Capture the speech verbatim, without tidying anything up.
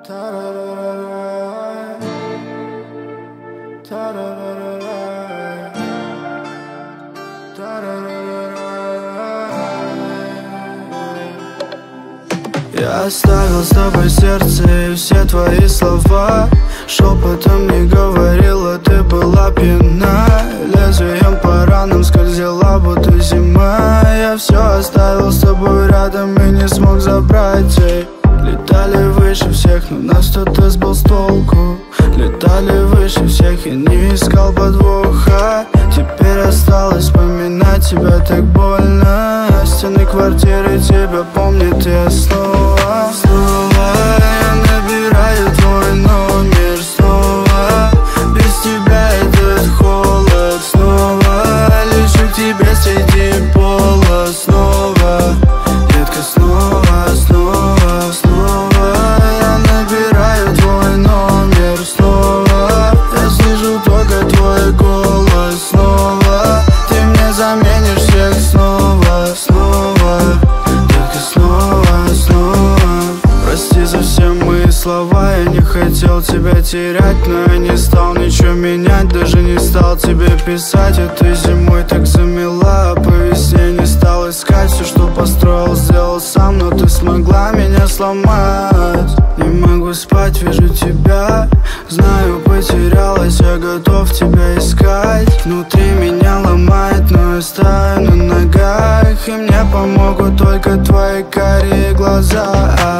Я оставил с тобой сердце и все твои слова. Шепотом не говорила, ты была пьяна. Лезвием по ранам скользила, будто зима. Я все оставил с тобой рядом и не смог забрать. Эй. Летали выше всех, но нас кто-то сбил с толку. Летали выше всех, я не искал подвоха. Теперь осталось вспоминать тебя так больно. Стены квартиры тебя помнят, и я снова, снова я набираю твой номер. Снова без тебя этот холод. Снова лечу к тебе среди пола. Снова, детка, снова, снова, снова я набираю твой номер. Снова я слышу только твой голос. Снова ты мне заменишь всех. Снова, снова, детка, снова, снова. Прости за все мои слова, я не хотел тебя терять. Но я не стал ничего менять, даже не стал тебе писать. А ты зимой так замела, а по весне не стал искать. Все, что построил, сделал сам, но ты смогла меня сломать. Не могу спать, вижу тебя, знаю, потерялась, я готов тебя искать. Внутри меня ломает, но я стою на ногах, и мне помогут только твои карие глаза.